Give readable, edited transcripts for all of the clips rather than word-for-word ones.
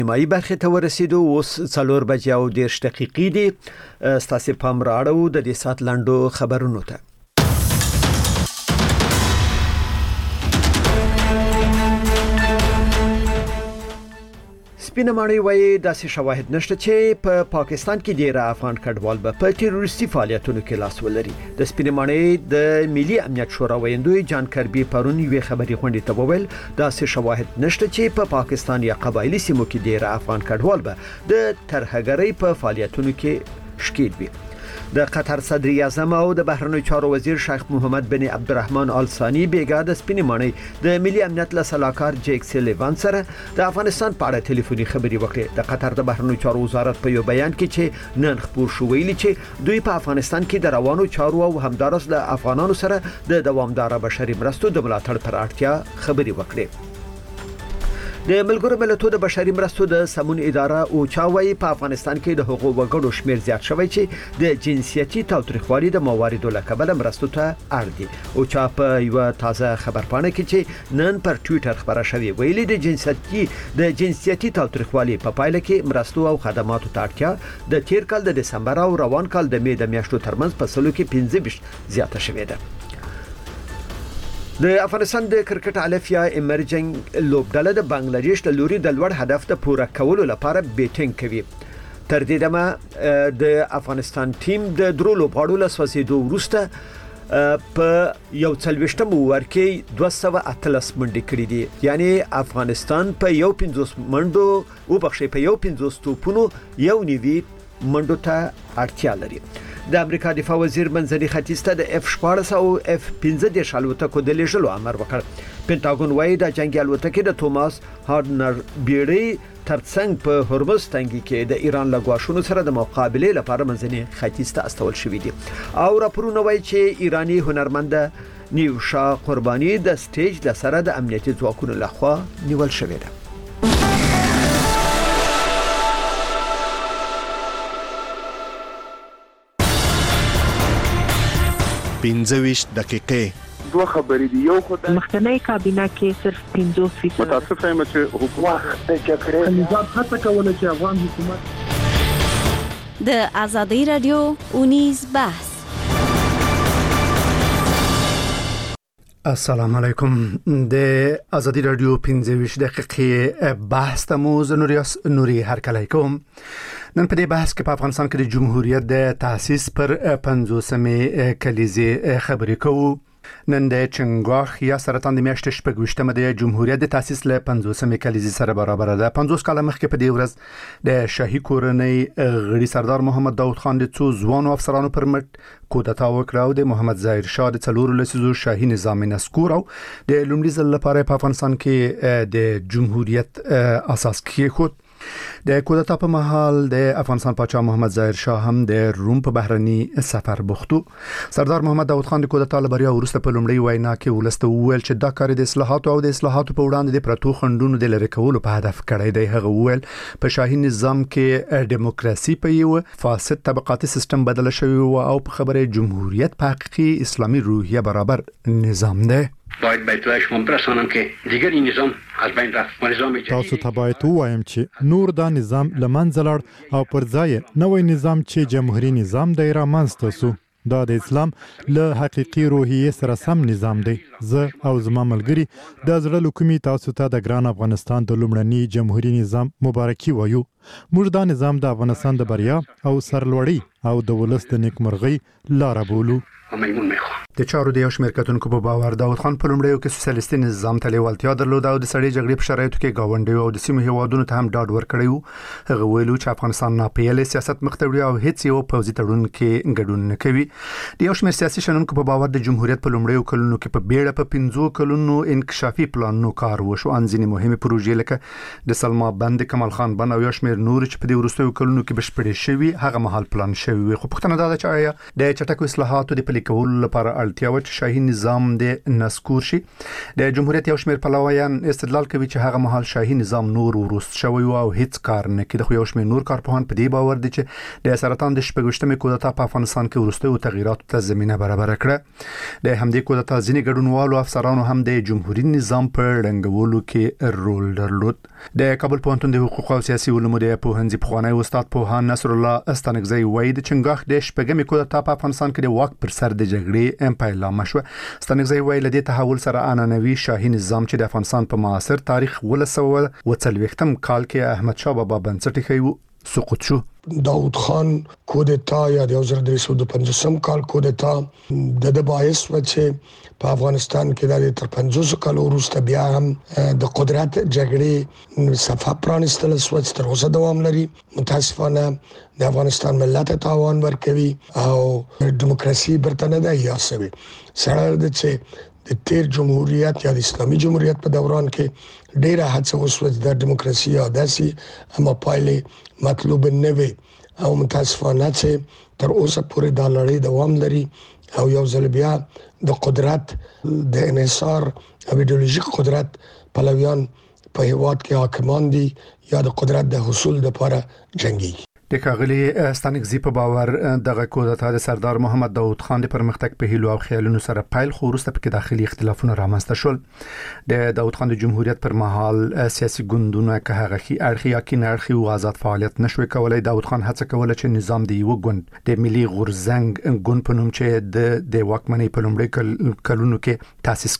نیمایي برخې ته ورسېدو. اوس 4:10 دي. ستاسو پام راړو د دې سات لنډو خبرونو ته. سپینه ماڼۍ وایي داسې شواهد نشته چې په پاکستان کې ډیر افغان کډوال به په تروریستي فعالیتونو کې لاس ولري. د سپینه ماڼۍ د ملي امنیت شورا ویندوی جان کربي پرون یوې خبري غونډې ته وویل داسې شواهد نشته چې په پاکستان یا قبایلی سیمو کې ډیر افغان کډوال به د ترهګرۍ په فعالیتونو کې شکیل وي. د قطر صدر اعظم او د بهرنیو چارو وزیر شیخ محمد بن عبدالرحمن آل ثانی بیګا د سپینې ماڼۍ د ملي امنیت له سلاکار جیک سلیوان سره د افغانستان په اړه ټلیفوني خبري وکړې. د قطر د بهرنیو چارو وزارت په یو بیان کې چې نن خبر شو ویلي چې دوی په افغانستان کې د روانو چارو او همدارس د افغانانو سره د دوامدار بشري مرستو د ملاتړ پر اړتیا خبري وکړې. د ملګرو ملتونو د بشري مرستو د سمون اداره او چاوي په افغانستان کې د حقوقو وګړو شمیر زیات شوی چې د جنسيتي تاوتریخوالي د مواردو له کبله مرستو ته اړ دي. او چا په یو تازه خبرپاڼه کې چې نن پر ټوئیټر خبره شوې ویلي د جنسيتي تاوتریخوالي په پایله کې مرستو او خدماتو ته اړتیا د تیر کال د دسمبر او روان کال د می د میاشتو ترمنځ په سلو کې 15 زیاته شوې ده. د افغانستان د کرکټ الفیا امرجنګ لوبډله د بنگلاديش د لوري د لوړ هدف ته پوره کولو لپاره بیټینګ کوي. تر دې دمه د افغانستان ټیم د درو لوبغاړو له سوځېدو وروسته په یو 40 اوور کې 213 منډې کړې دي. یعنی افغانستان په یو 50 منډو او بخښي په یو 50 توپونو یو نیوي منډو ته اړتیا لري. د امریکا دفاع وزیر منځني ختیځ ته د F-14 او F-15 الوتکو د لیږلو امر وکړ. پینټاګون وایي د جنگي الوتکې د توماس هارډنر بیړۍ ترڅنګ په هرمز تنګي کې د ایران له غواښونو سره د مقابله لپاره منځني ختیځ ته استول شوې دي. او راپورونه وایي چې ایرانی هنرمند نیوشا قربانی د سټیج د سره د امنیتي ځواکونو لخوا نیول شوې ده. 25 دقیقې دوه خبرې دي. یو خدای مخکنی کابینه کې صرف 50% متاسفه یم چې حکومت د جګړې نظام هڅه کوله چې افغان حکومت د ازادي رادیو اونیز بحث. السلام علیکم. د ازادي رادیو 25 دقیقې بحث تمو نوري هرکلی کوم. نن په دې بحث کې په افغانستان کې د جمهوریت د تاسیس پر 50مې کلیزې خبرې کوو. نن د چنګاخ یا سرطان د میاشتې 28مه د جمهوریت د تاسیس له 50مې کلیزې سره برابر ده. 50 کال مخکې په دې ورځ د شاهي کورنۍ غړي سردار محمد داود خان د څو ځوانو افسرانو پر مټ کودتا وکړه او د محمد ظاهر شاه د 4 لسیزو شاهي نظام نسکور او د لومړي ځل لپاره په افغانستان کې د جمهوریت اساس کېښود. د کودتا په مهال د افغانستان پاچا محمد ظاهر شاه هم د روم په بهرني سفر بوختو. سردار محمد داود خان د کودتا لبریا وروسته په لومړی وینا کې ولسته وویل چې دا کار د اصلاحاتو او د اصلاحاتو په وړاندې د پرتو خندونو د لری کولو په هدف کړی دی. هغه وویل په شاهي نظام کې دیموکراسي په یو فاسد طبقاتي سیستم بدل شوی او په خبره جمهوریت په حقیقي اسلامي روحیه برابر نظام دی. باید بیتوای شما برسانم که دیگر این نظام از بین رفت و نظام جدید تاسو ته باید وایم چې نور دا نظام لمنځه لاړ او پر ځای نوې نظام چې جمهوریت نظام دی را منځته سو. دا د اسلام له حقيقي روحیه سره سم نظام دی. زه او زما ملګری د زړه لکومي تاسو ته د ګران افغانستان د لومړني جمهوریت نظام مبارکي وایو. موږ دا نظام د افغانستان د بریا او سرلوړی او د ولس د نیکمرغۍ لار بولو. د چارو د یو شمېر کتونکو په باور داود خان په لومړیو کې سوسیالیستي نظام ته لیوالتیا درلوده او د سړې جګړې په شرایطو کې گاونډیو او د سیمو هیوادونو ته هم ډاډ ورکړی و. هغه ویلو چې افغانستان ناپیېلې سیاست مخ ته وړي او هیڅ یو پوځي تړون کې ګډون نه کوي. د یو شمېر سیاسي شنونکو په باور د جمهوریت په لومړیو کلونو کې په بیړه په 15 کلونو انکشافي پلانونو کار وشو. ځینې مهمه پروژې لکه د سلما بند، کمال خان بند او یو شمېر نور چې په دې وروستیو کلونو کې بشپړې شوي هغه مهال پلان شوي شوی وي. خو پوښتنه دا ده چې آیا د چټکو اصلاحاتو د پلي کولو لپاره اړتیا و چې شاهي نظام د نسکور شي؟ د جمهوریت یو شمېر پلویان استدلال کوي چې هغه مهال شاهي نظام نور وروست شوی او هیڅ کار نه کوي. خو یو شمېر نور کارپوهان په دې باور دي چې د سرطان د شپږویشتمې کودتا په افغانستان کې وروستیو تغییراتو ته زمینه برابر کړه. د همدې کودتا ځینې ګډونوالو افسرانو هم د جمهوریت نظام په ړنګولو کې رول درلود. د کابل پوهنتون د حقوق او سیاسي علومو د پوهنځي پخوانی استاد پوهان نصر الله استانکزی وایي د چنګاښ د شپږمې کودتا په افغانستان کې د واک پر سر د جګړې پیلامه شوه. استانکزی وایي له دې تحول سره عنعنوي شاهي نظام چې د افغانستان په معاصر تاریخ 1940 کال کې احمد شاه بابا بنسټ ایښی سقوط شو. داود خان کودتا یا د 1950 کال کودتا د باعث و چې په افغانستان کې د تر 50 کال وروسته بیا هم د قدرت جګړې صفه پرانستل سوچ تر اوسه دوام لري. متاسفانه د افغانستان ملت تاوان ورکوي او دیموکراسي برتنه ده یا سوي سره د چې د تیر جمهوریت یا د اسلامي جمهوریت په دوران کې ډیره هڅه وسوه د دیموکراسي او داسي اما پایلې مطلوب نه وي او متاسفانه چې تر اوسه پورې د لړۍ دوام لري او یو ځل بیا د قدرت د انحصار او ایدئولوژیک قدرت پلویان په هیواد کې حاکمان دي یا د قدرت د حصول لپاره جنگي. د کاغلی استانکزی په باور دغه کودتا د سردار محمد داود خان د پرمختګ په هیلو او خیالونو سره پیل خو وروسته پکې داخلي اختلافونه رامنځته شول. د داود خان د جمهوریت پر مهال سیاسي ګوندونه که هغه اړخي یا کین اړخي او آزاد فعالیت نشوي کولای. داود خان هڅه کوله چې نظام د یو ګوند د ملي غورځنګ ګوند په نوم چې د واکمنۍ په لومړي کلونو کې تاسیس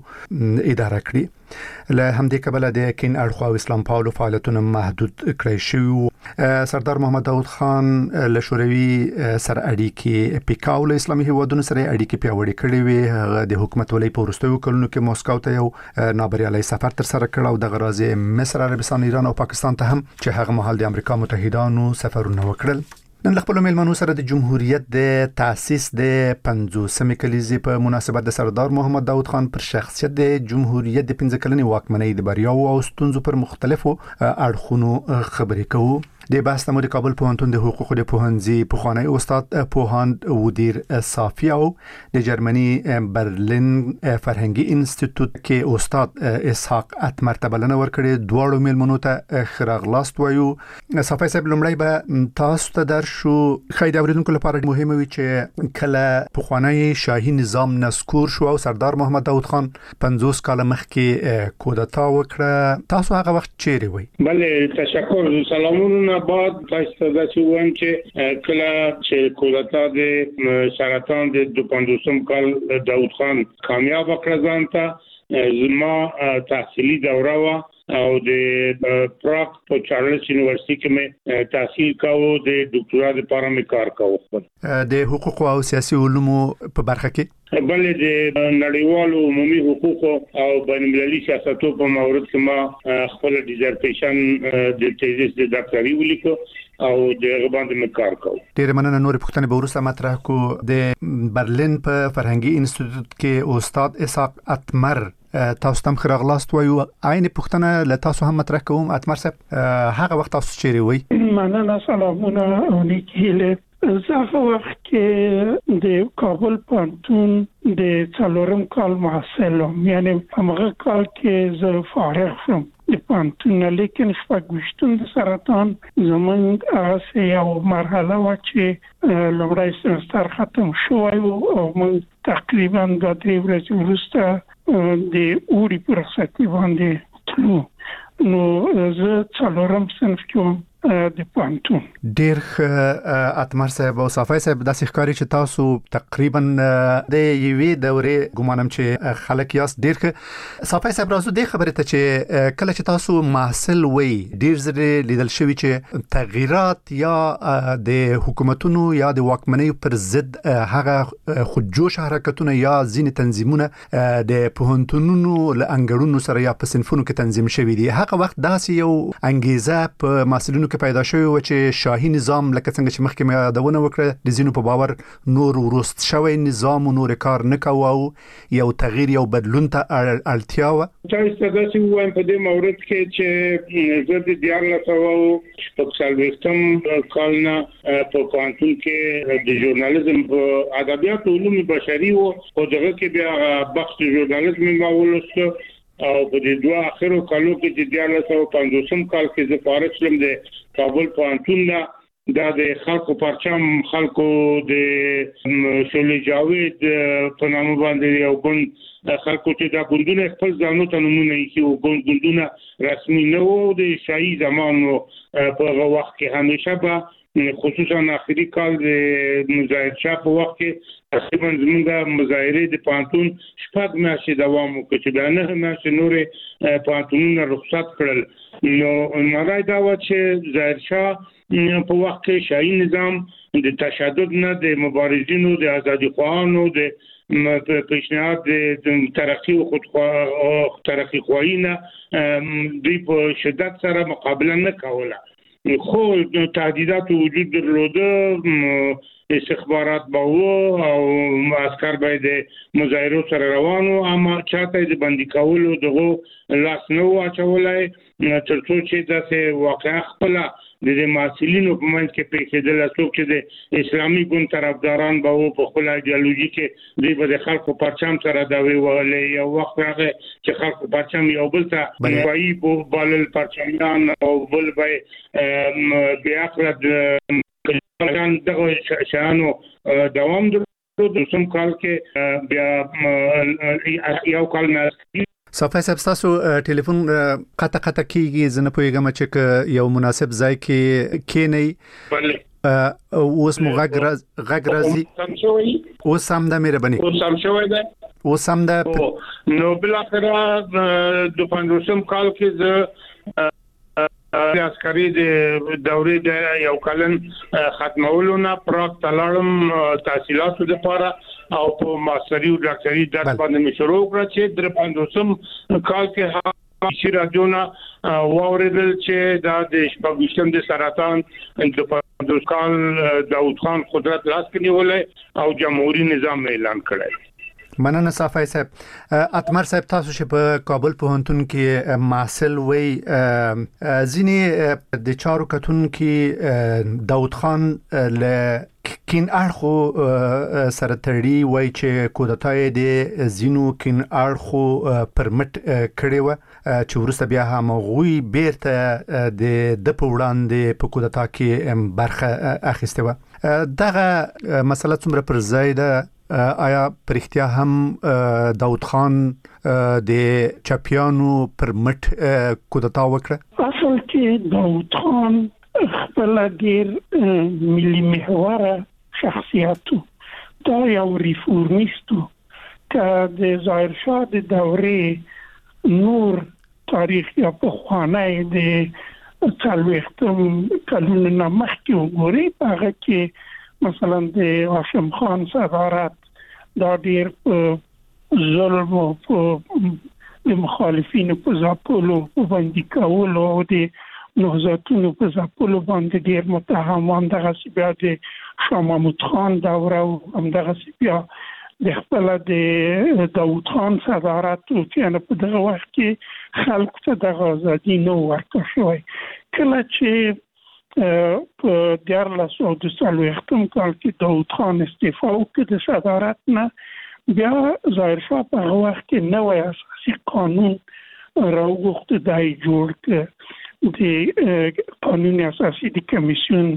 کړی اداره کړي. له همدې کبله د کین اړخو او اسلام پالو فعالیتونه محدود کړی شو. سردار محمد داود خان له شوروي سره اړیکې پیکاو له اسلامي هیوادونو سره اړیکې پیاوړې کړې وي. هغه د حکومت ولې په وروستیو کلونو کې موسکو ته یو نابریالي سفر تر سره کړ او د غرازي مصر، عربستان، ایران او پاکستان ته هم چې هغه مهال د امریکا متحدانو سفرونه وکړل. نن له خپل میلمنو سره د جمهوریت د تاسیس د 50مې کلیزې په مناسبت د سردار محمد داود خان پر شخصیت د جمهوریت د 15 کلنې واکمنۍ د بریاو او ستونزو پر مختلفو اړخونو خبرې کوو. د بحث تمو د کابل پوهنتون د حقوقو د پوهنځي پخوانی استاد پوهاند ودیر صافی او د جرمني برلین فرهنګي انسټیټیوټ کې استاد اسحاق اتمر ته بلنه ورکړې. دواړو میلمنو ته خراغلاست وایو. صافی صاحب لومړی به تاسو ته درشو. خای د اوریدونکو لپاره مهمه وي چې کله پخوانی شاهي نظام نسکور شو او سردار محمد داود خان 50 کال مخکې کودتا وکړه، تاسو هغه وخت چیرې وئ؟ بله تشکر. سلامونه بعد تاسو ته چې وایم چې کله چې کودتا د سرطان د 52 کال داود خان کامیاب کړ ځانته زما تحصیلي دوره وا او د پراګ په چارلز یونیورسيټي کې مې تحصیل کاوه. د ډاکټرا لپاره مې کار کاوه د حقوق او سیاسي علومو په برخه کې. بلې د نړیوالو عمومي حقوقو او بین‌المللي سیاستو په مورد کې ما خپل ډیزرټیشن د تیزیس د ډاکټري ولیکو او د غباندې مې کار کاوه. ډېر مننه. نور پوښتنې به وروسته مطرح کو. د برلین په فرهنګي انسټیټیوټ کې استاد اسحاق اتمر تاسو تم خراغلاست وایو. عین پوښتنه له تاسو هم مطرح کوم. اتمر صاحب هغه وخت تاسو چیرې وئ؟ مننه. سلامونه او نیکیله. زه وخت کې د کابل پوهنتون د 4 کال محصل وم، یعنی هغه کال کې زه فارغ شوم د پوهنتون، لیکن شپږویشتم د سرطان زمونږ هغه یو مرحله و چې لومړی سمستر ختم شوی او موږ تقریبا 2-3 ورځې وروسته د اوړي په رخصتي باندې تلو. نو زه 4م صنف کې وم د پوهنتون. ډېر اتمر صاحب او صافی صاحب داسې ښکاري چې تاسو تقریبا د یوې دورې ګمانم چې خلک یاست. ډېر صافی صاحب راځو د خبرې ته چې کله چې تاسو محصل وئ ډېر ځله لیدل شوی چې تغییرات یا د حکومتونو یا د واکمنۍ پر ضد هغه خودجوش حرکتونه یا ځینې تنظیمونه د پوهنتونونو له انګړونو سره یا په صنفونو کې تنظیم شوي دي. هغه وخت داسې یو انګیزه په محصلینو زینو کې پیدا شوی و چې شاهي نظام لکه څنګه چې مخکې مې یادونه وکړه د زینو په باور نور ورست شوی نظام نور کار نه کوو یو تغییر یو بدلون ته اړتیا و. تاسو دا چې وایم په دې مورد کې چې زه د دیارلسو شپږ کالنا په پانتون کې د ژورنالیزم په ادبیات او علوم بشري او دغه کې بیا بخش ژورنالیزم ما ولوسته او په دې دوه اخرو کالو کې چې دیارلسو 50 کال کې زه فارغ شوم د کابل پانتون دا د خلکو پرچم خلکو د شولې جاوید په نامه باندې یو ګوند خلکو چې دا ګوندونه خپل ځانو ته نمونه یې او ګوندونه رسمي نه وو د شاهي زمانو په وخت کې همیشه به خصوصا اخري کال د مظاهر شاه په وخت کې تقریبا زموږ مظاهره د پانتون شپږ میاشتې دوام وکړ چې دا نه میاشتې نورې پانتونونه رخصت کړل. نو مرای دا و چې ظاهر شاه په وخت کې شاهي نظام د تشدد نه د مبارزینو د ازادي خواهانو د پیشنهاد د ترقی او ترقی خواهینه دوی په شدت سره مقابله نه کوله خو تهدیدات وجود درلوده استخبارات باو او عسكر باید مظاهرو سره روانو اما چاته د بندي کولو دغه لاس نو اچولای ترڅو چې داسې واقعا خپل د مسؤلینو په منځ کې پیښېدل څوک چې د اسلامي ګوند طرفداران باو په خپل ایدئولوژي کې دوی به د خلکو پرچم سره دا ویولې یو وخت راغی چې خلکو پرچم یو بل ته وایي په بالل پرچمیان او بل به بیا دغه شانو دوام درلود. سم کال کې بیا یو کال نه صافی صاحب تاسو ټلیفون قطع کیږي زنه پویګم چې یو مناسب ځای کې کینی اوس مو غږ راځي اوس هم د مهرباني اوس هم شوی دی اوس هم د نو بل اخره د 50 کال کې د عسکري د دورې د یو کلن ختمولو نه پراک تلارم تحصیلاتو لپاره او په ماستری او ډاکټري درس باندې مې شروع کړ چې د 50 کال کې چې راځونه واوریدل چې دا د شپږم د سرطان د 50 کال داوود خان قدرت لاس کې نیولې او جمهوریت نظام اعلان کړی. مننه صافی صاحب. اتمر صاحب تاسو چې په کابل پوهنتون کې محصل وي ځینې د چارو کتون کې داوود خان له کین اړخو سره تړي وای چې کودتای د زینو کین اړخو پرمټ کړي و چې ورسته بیا هم غوي بیرته د پوړاندې په کودتا کې برخه اخیسته و. دغه مسله څومره پر ځای ده؟ آیا پرختیا هم داوود خان د چاپیانو پر مټ کودتا وکړه؟ اصل کې داوود خان خپل ډیر ملي محور شخصیتو دا یو ریفورمیستو که د ظاهر شاه د دورې نور تاریخ یا په خوانه د څلوېښتم کلونو نه مخکې وګورئ هغه کې مثلا د هاشم خان صدارت دا ډیر ظلم او د مخالفینو په ځاپلو باندې کولو او د نهضتونو په ځاپلو باندې ډیر متهمان دغه بیا د شاه محمود خان دوره او همدغه بیا د خپل د داوود خان صدارت او چې په دغه وخت کې خلکو ته د ازادي نو ورکړ شوی. کله چې په 1440 کال کې داوود خان استعفا وکړ د صدارت نه بیا ظاهر شاه په هغه وخت کې نوی اساسي قانون راوغوښت دی جوړ کړ د قانون اساسي د کمیسیون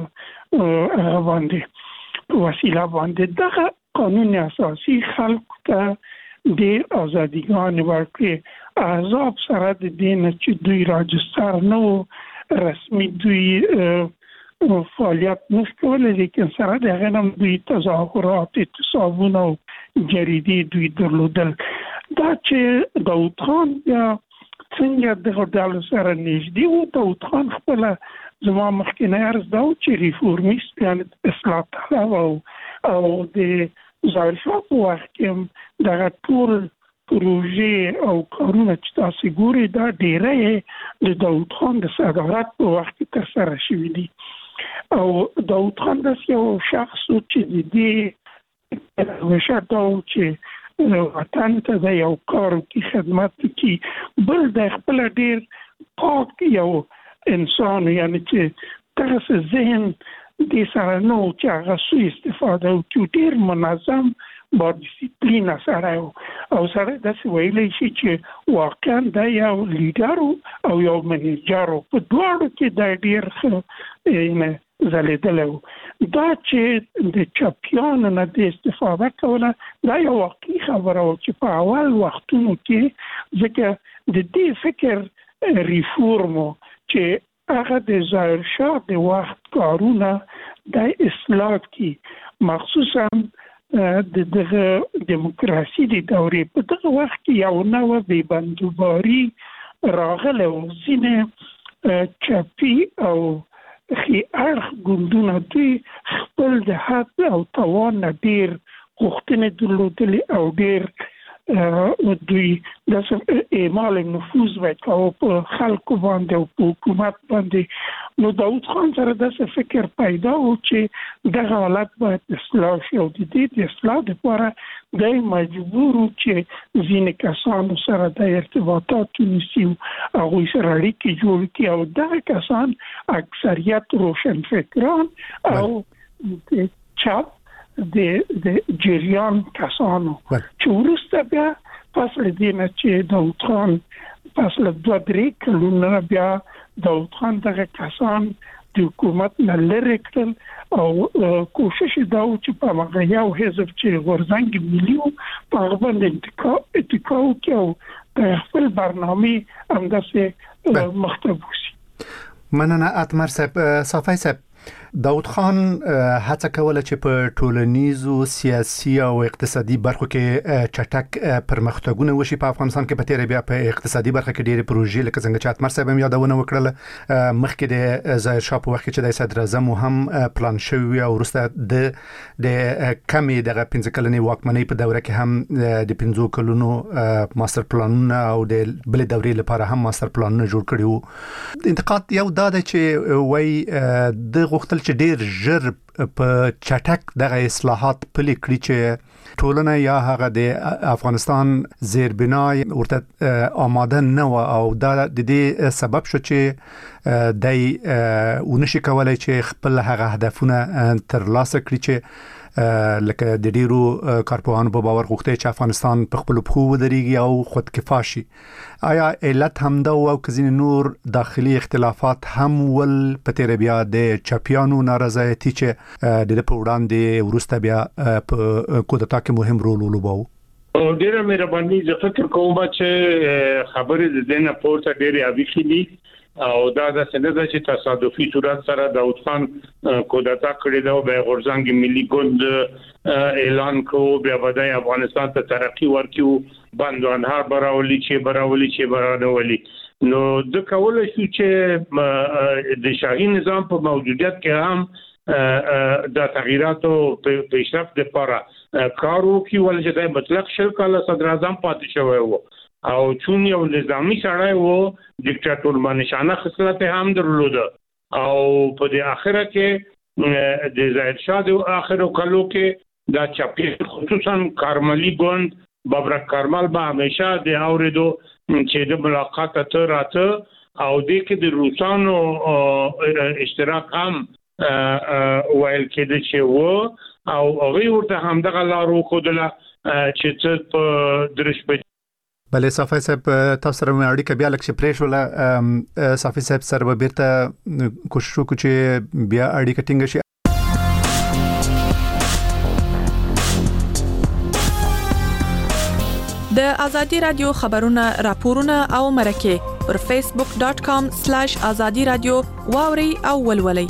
باندې په وسیله باندې دغه قانون اساسي خلکو ته ډېر ازادیګانې ورکړې. احزاب سره د دې نه چې دوی راجستر نه رسمي دوی فعالیت نشکولی لیکن سره د هغه هم دوی تظاهرات اعتصابونه او جریدې دوی درلودل. دا چې داوود خان بیا څنګه دغه ډلو سره نږدې و داوود خان خپله زما مخکینی عرض دا و چې ریفورمیست یعنې اصلاح طلب او د ظاهر شاه په وخت کې دغه ټول پروژې او کارونه چې تاسو ګورئ دا ډیری د داوود خان د صدارت په وخت کې تر سره شوي دي او داود خان داسې یو شخص چې د دې همیشه دا و چې وطن ته د یو کار کې خدمت کوي بل د خپل ډېر پاک یو انسان یعنی چې دغسې ذهن دې سره نه و چې هغه سوء استفاده وکړي ډېر منظم با ډیسپلین سره او سره داسې ویلی شي چې واقعا دا یو لیډر او یو منیجر په دواړو کې دا ډېر ښه ځلېدلی و دا چې د چاپیانو نه د استفاده کوله دا یو واقعي خبره وه چې په اول وختونو کې ځکه د دې فکر ریفورمو چې هغه د ظاهرشاه د وخت کارونه د اصلاح کی مخصوصا د دغه دیموکراسي د دورې په دغه وخت کې یو نوې بېبندوباري راغله او ځینې چاپي او خي اړخ ګوندونه دوی خپل د حد او توان ډېر غوښتنې درلودلې او ډېر دوی د اعمال نفوذ وکاو په خلکو باندې او په حکومت باندې نو داود خان سره داسې فکر پیدا و چې دغه حالت باید اصلاح شي او د دې د اصلاح لپاره دی مجبور و چې ځینې کسانو سره د ارتباطات ونیسي هغوی سره اړیکې جوړ کړي او دغه کسان اکثریت روشنفکران او چپ د جریان کسانو چې وروسته بیا پس له دې نه چې داود خان پس له 2-3 کلونو بیا داود خان دغه کسان د حکومت نه لرې کړل او کوشش دا و چې په هغه یو حزب چې غورځنګ ملي و په هغه باندې اتکا وکړي او د خپل برنامې همداسې مخته بوځي. مننه اتمر صاحب. صافی صاحب داود خان هڅه کوله چې په ټولنیزو سیاسي او اقتصادي برخو کې چټک پرمختګونه وشي په افغانستان کې په تیر بیا په اقتصادي برخه کې ډېرې پروژې لکه څنګه چې اتمر صاحب هم یادونه وکړه مخکې د ظاهر شاه په وخت کې چې د صدر اعظم هم پلان شوی او وروسته د کمی دغه 15 کلنې واکمنۍ په دوره کې هم د 15 کلونو ماستر پلانونه او د بل دورې لپاره هم ماستر پلانونه جوړ کړي وو. انتقاد یو دا دی چې وای د غوښتل چې ډېر ژر په چټک دغه اصلاحات پلي کړي چې ټولنه یا هغه د افغانستان زیربنای ورته آماده نه و او دا د دې سبب شو چې دای ونشي کولای چې خپل هغه هدفونه ترلاسه کړي چې لکه د ډیرو کارپوهانو په باور غوښتي چې افغانستان په خپل پخو ودرېږي او خودکفا شي. آیا علت همدا او کزین نور داخلي اختلافات هم ول په تیر بیا د چاپیانو نارضایتي چې د په وړاندې ورسته بیا په کودتا کې مهم رول ولوباو؟ ډیره مهرباني زه فکر کوم چې خبرې د دې نه پورته ډیره اویخي دي او دا د سند چې تصادفي صورت سره داود خان کودتا کړی دا به غورځنګ ملي ګوند اعلان کړو بیا بدای افغانستان ته ترقی ورکیو بندوانهار براولي نو د کول شو چې د شاهي نظام په موجودیت کې هم د تغییراتو پیشرفت لپاره کارو کې ولې د مطلق شرک له صدر اعظم پاتې شوی وو او چون یو نظامی سړی وو ډیکټاتور مانشانه خصلت هم درلود او په د اخره کې د ظاهر شاه د اخرو کلو کې دا چاپی خصوصا کارملی ګوند بابرک کارمل به همیشه د اوریدو چې د ملاقات ته راته او د کې د روسانو اشتراک هم ویل کېده چې وو او هغه ورته هم دغه لارو خودله چې څه په درش بله صافی صاحب تاسو سره مې اړیکه بیا لکه پرې شوله صافی صاحب سره به بیرته کوشش وکړو چې بیا اړیکه ټینګه شي. د ازادي رادیو خبرونه راپورونه او مرکه پر facebook.com/azadi radio واوري او ولولي.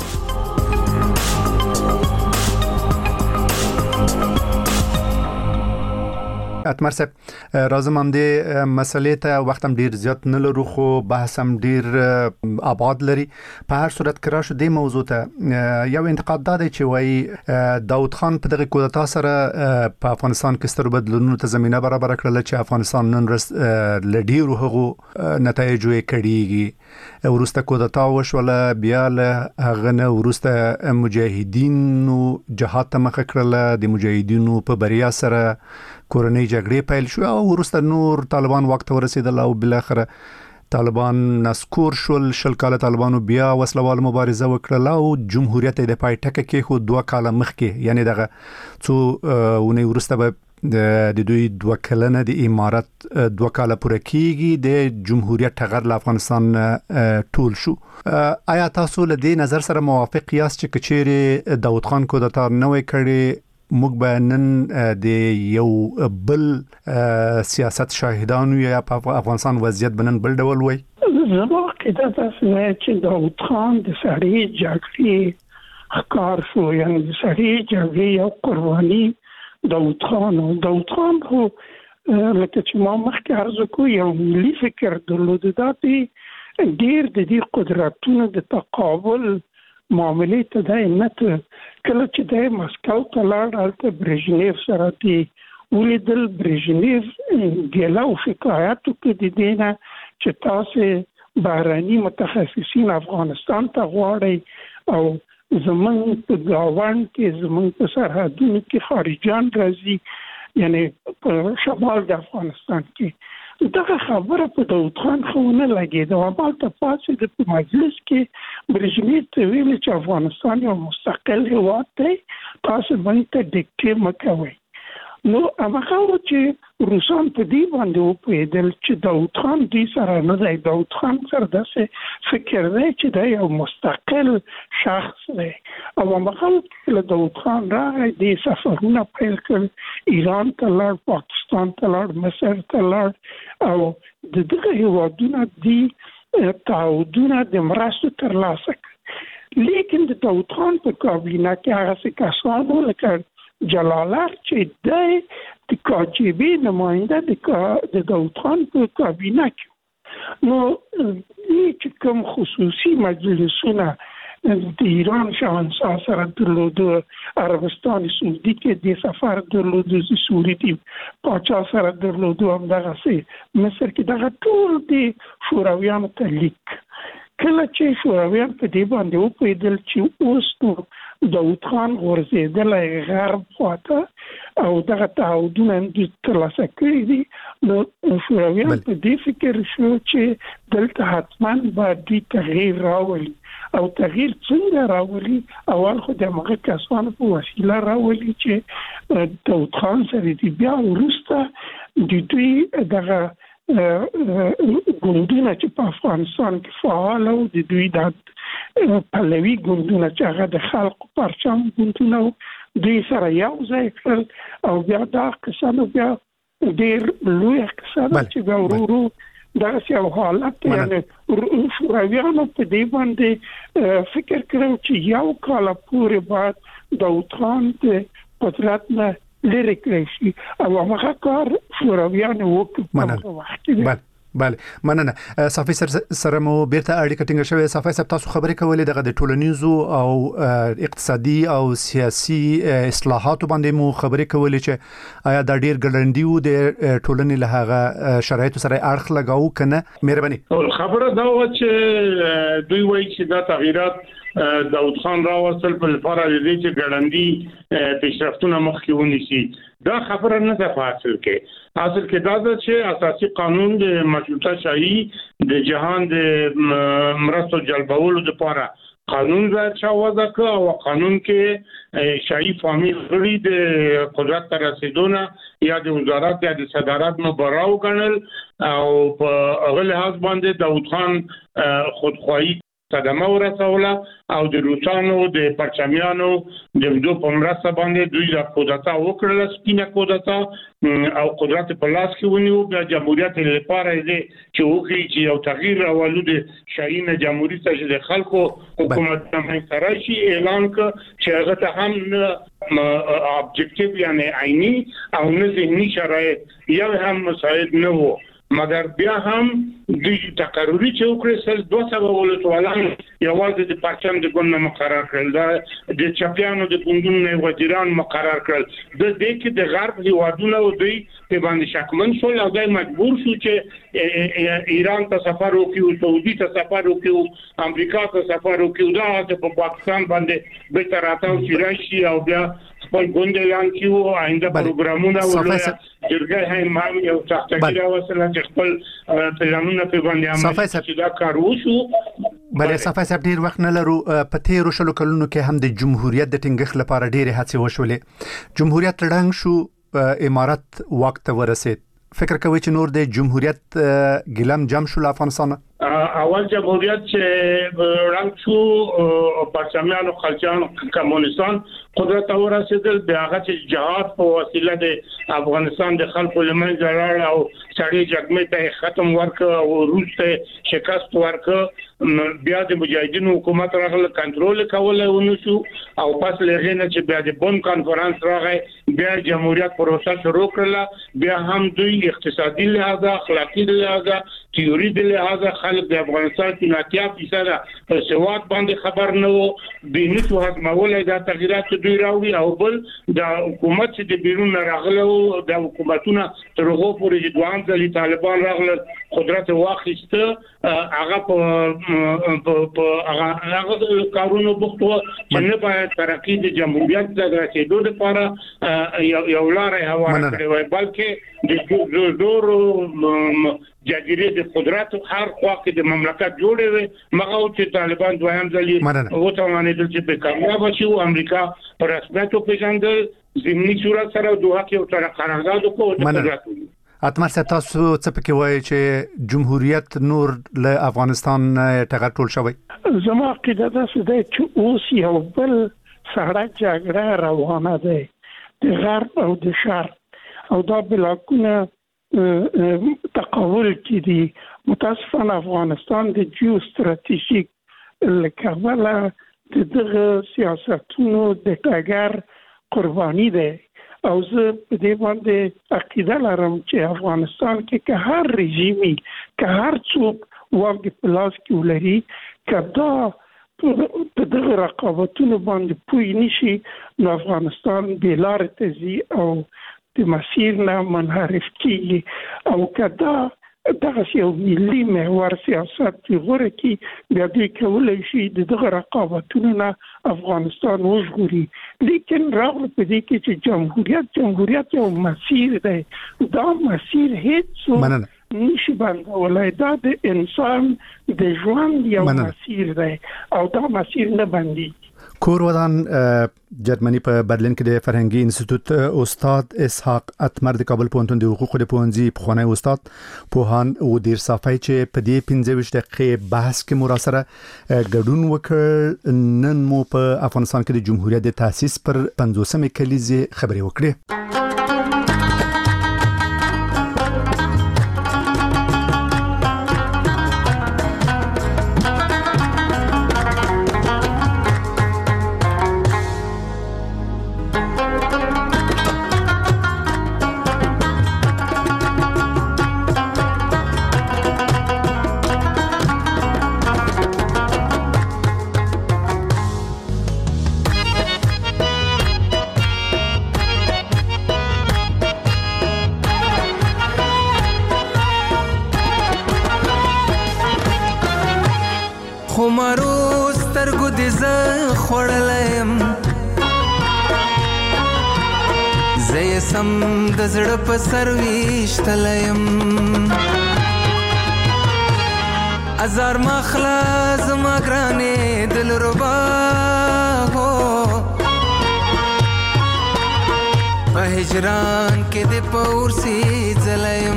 اتمر صاحب راځم هم د مسلې ته وخت هم ډیر زیات نه لرو خو بحث هم ډیر آباد لري. په هر صورت کې راشه د موضوع ته یو انتقاد دا دی چې وایي داود خان په دغه کودتا سره په افغانستان کې ستر بدلونونو ته زمينه برابر کړل چې افغانستان نن ورځ لډیرو هغو نتایج یې کړيږي ورسته کودتا وشوله بیا له غنه ورسته مجاهدینو جهاد ته مخ کړل د مجاهدینو په بریا سره کورنۍ جګړې پیل شو او ورسته نور طالبان وخت ورسېدل او بل اخر طالبان نسکور شل کال طالبانو بیا وسلوال مبارزه وکړه او جمهوریت د پای ټکه کې خو 2 کال مخکې یعنی دغه څو ونې ورسته به د دوی 2 کلنه د امارت 2 کال پوره کیږي د جمهوریت ټغر له افغانستان ټول شو. آیا تاسو له دې نظر سره موافق یاست چې کچېره داود خان کودتا نوې کړي موږ به نن د یو بل سیاست شاهدانو یا په افغانستان وضعیت بنن بل ډول وای؟ زما عقیده ده چې داود خان د سړی جګړې ښکار شو یعنی د سړی جګړې یو قرباني داود خان خو لکه چې ما مخکې عرض وکړ یو ملي فکر درلود دا ډېر د دې قدرتونو د تقابل معاملې ته دا نه کله چې د مسکو ته لاړ هلته برژنیف سره دی ولیدل برژنیف ګیله او شکایت وکړ د دې نه چې تاسې بهرني متخصصین افغانستان ته غواړئ او زمونږ په ګاونډ کې زمونږ په سرحدونو کې خارجیان راځي یعنی په شمال د افغانستان کې دغه خبره په داود خان خو نه لګېده او هلته پاسې د مجلس کې برژنیف ته ویل چې افغانستان یو مستقل هېواد دی تاسو موږ ته ډیکټې مه کوئ. نو هغه چې روسان په دې باندې وپوهېدل چې داود خان دوی سره نه دی داود خان سره داسې فکر دی چې دی یو مستقل شخص دی او هغه له داود خان راغی د سفرونه پیل کړل ایران ته لاړ پاکستان ته لاړ مصر ته لاړ او د دغه هېوادونه دي تعهدونه د مرستو ترلاسه کړل لیکن د داود خان په کابینه کې هغسې کسان وو لکه جلالت چې د کاجبی نماینده د داود خان په کابینه کې نو چې کوم خصوصي مجلسونه د ایران شاهنشاه سره درلودو عربستان سعودي کې د سفر درلودو سعودي پاچا سره درلودو همدغسې مصر کې دغه ټول د شورویانو ته لیک کله چې شورویان په دې باندې وپوهېدل چې اوس نو داود خان غورځېدلی غرب خواته او دغه تعهدونه دوی ترلاسه کړي دي نو شورویان په دې فکر شو چې دلته حتما باید دوی تغییر راولي او تغییر څنګه راولي اول خو د هغه کسانو په وسیله راولي چې داود خان سره دي بیا وروسته د دوی دغه ګوندونه چې په افغانستان کې فعال او د دوی د پهلوي ګوندونه چې هغه د خلکو پرچم ګوندونه دوی سره یو ځای کړل او بیا دا کسانو بیا ډېر لوی کسانو چې بیا ورو دغسې یو حالت یعنې شورویانو په دې باندې فکر کړی چې یو کال پورې باید داود خان د قدرت نه لري کړی شي او هغه کار شورویانو وکړ. بله مننه صافي سره مو بیرته اړیکه ټینګه شوې. صافي صاحب تاسو خبرې کولې دغه د ټولنیزو او اقتصادي او سیاسي اصلاحاتو باندې مو خبرې کولې چې آیا دا ډیر ګړندی وو د ټولنې له هغه شرایطو سره اړخ لګاو کنه؟ مهرباني. خبره دا و چې دوی وایي چې دا تغییرات داود خان راوستل په لپاره دې چې ګړندی پیشرفتونه مخکې ونیسي. دا خبره نه ده په اصل کې دا ده چې اساسي قانون د مشروطه شاهي د جهان د مرستو جلبولو لپاره قانون راځه وضع کړ او قانون کې شاهي فامیل غړي د قدرت تر رسیدونه یا د وزارت یا د صدارت مبراو کړل او په هغه لحاظ باندې داود خان خودخواهی صدمه ورسوله او د روسانو د پرچمیانو د دوه په مرسته باندې دوی د کودتا وکړل سپینه کودتا او قدرت په لاس کې ونیو بیا جمهوریت لپاره دې چې وکړي چې یو تغییر راولو د شاهینه جمهوریت ته د خلکو حکومت ته راشي اعلان کړ چې هغه ته هم ابجکټیو یعنی عیني او نه ذهني شرایط یا هم مساعد نه وو مګر بیا هم د تقرری چوکړې سل 200 ولسوالان یوازې د پاکستان د ګوند مقرر کړل د چپیانو د ګوندونو وزیران مقرر کړل د دې کې د غرب هیوادونو دوی په باندې شکمن شول او دای مجبور شو چې ایران ته سفر وکړي سعودي ته سفر وکړي امریکا ته سفر وکړي دا په پاکستان باندې به تر راتاو چې راشي او بیا خپل ګوند اعلان کیو آینده پروګرامونه ولر جرګه هم یو تحقیق راوصله چې خپل پلانونه په باندې عمل چې دا کار وشو. بلې صفای صاحب ډیر وخت نه لرو په تیرو شلو کلونو کې هم د جمهوریت د ټینګښت لپاره ډېرې هڅې وشولې. جمهوریت ړنګ شو، امارت وخت ته ورسید. فکر کوي چې نور د جمهوریت ګلم جام شو افغانستان؟ اول جمهوریت چې ړنګ شو پرچمیانو خلجان کمونستان قدرت ورسېدل، بیا هغه چې جهاد په وسیله د افغانستان د خلکو لمن زرار او سړی جګمه ته ختم ورک او روس ته شکست ورک، بیا د مجاهدینو حکومت راغله کنټرول کول ونشو او پس لغې نه چې بیا د بون کانفرنس راغی بیا جمهوریت پروسه شروع کړله. بیا هم دوی اقتصادي لحاظ اخلاقی لحاظ تیوري د لحاظ خلک د افغانستان کې 90% په سواد باندې خبر نه وو، بینه شو هضمولای دا تغیرات دوی راوړي او بل د حکومت چې د بیرون راغله د حکومتونه ترغه پورې د دوام ځلي طالبان راغله قدرت واخیسته هغه په هغه کارونو بوختو چې نه باید ترقی د جمهوریت د رسیدو لپاره یو لارې هواره کړې وای بلکې د زور جګړې د قدرت هر خوا کې د مملکت جوړې وي مغه چې طالبان دویم ځلي وټوانې د چې په کامیاب شي او امریکا پر رسمیت پیژندل زمینی صورت سره دوه کې او تر قرارداد وکړو قدرت. اتمر صاحب تاسو څه پکې وایي چې جمهوریت نور له افغانستان ټغر ټول شوی؟ زما عقیده ده چې اوس یو بل سړه جګړه روانه ده د غرب او د شرق او دا بلاکونه تقابل کې دي. متاسفانه افغانستان د جیو استراتیژیک لکبله د دغه سیاستونو د ټاګر قرباني ده او زه په دې باندې عقیده لرم چې افغانستان کې که هر رژیمي که هر څوک واګ پلاس کې ولري کدا په دغه رقابتونو باندې پوي نشي نو افغانستان بلار تزي او د مسیر نه منحرف کیږي او کدا دغه یو ملي محور سیاست غوړه کی بیا دوی کولای شي دغه رقابتونو نه افغانستان وژغوري. لیکن راغله په دې کې چې جمهوریت یو مسیر دی، دا مسیر هیڅ نشي بندولای، دا د انسان د ژوند یو مسیر دی او دا مسیر نه بندي. کور ودان جرمني په برلین کې د فرهنګي انسټیټیوټ استاد اسحاق اتمر د کابل پوهنتون د حقوقو د پوهنځي پخوانی استاد پوهان و دیر صافی چې په دې 15 دقیقې بحث کې مو سره ګډون وکړ. نن مو په افغانستان کې د جمهوریت د تاسیس پر 50مې کلیزې خبرې وکړې. د زړه په سرويش تلیم ازار مخلا زما ګرانې دل ربا هو په هجران کې د پورسي زلیم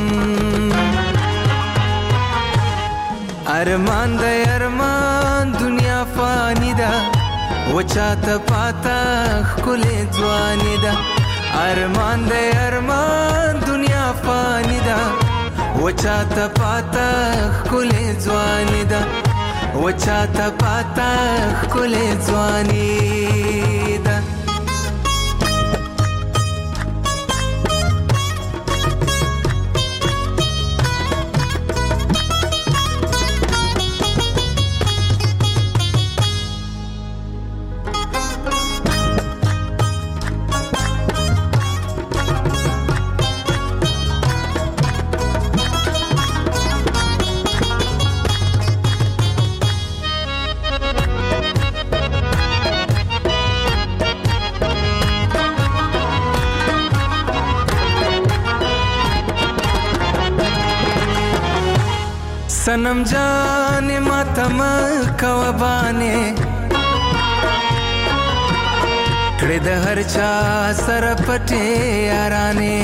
ارمان د ارمان دنیا فانی ده وچاته پاتا خلې ځواني ده ارمان دے ارمان دنیا فانی دا وچاتا پاتا خلے ځوانی دا وچاتا پاتا خلے ځوانی دا صنم جان ماتم کوبانه کړه د هر چا سره پټه یارانه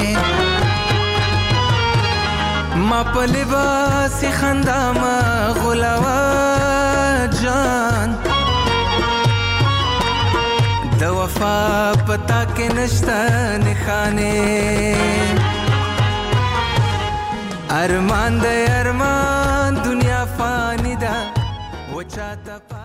ما په لباس خندا ما غلاوا جان د وفا پتا کې نشته نخانه ارمان د ارمان دنیا فانی دا وچا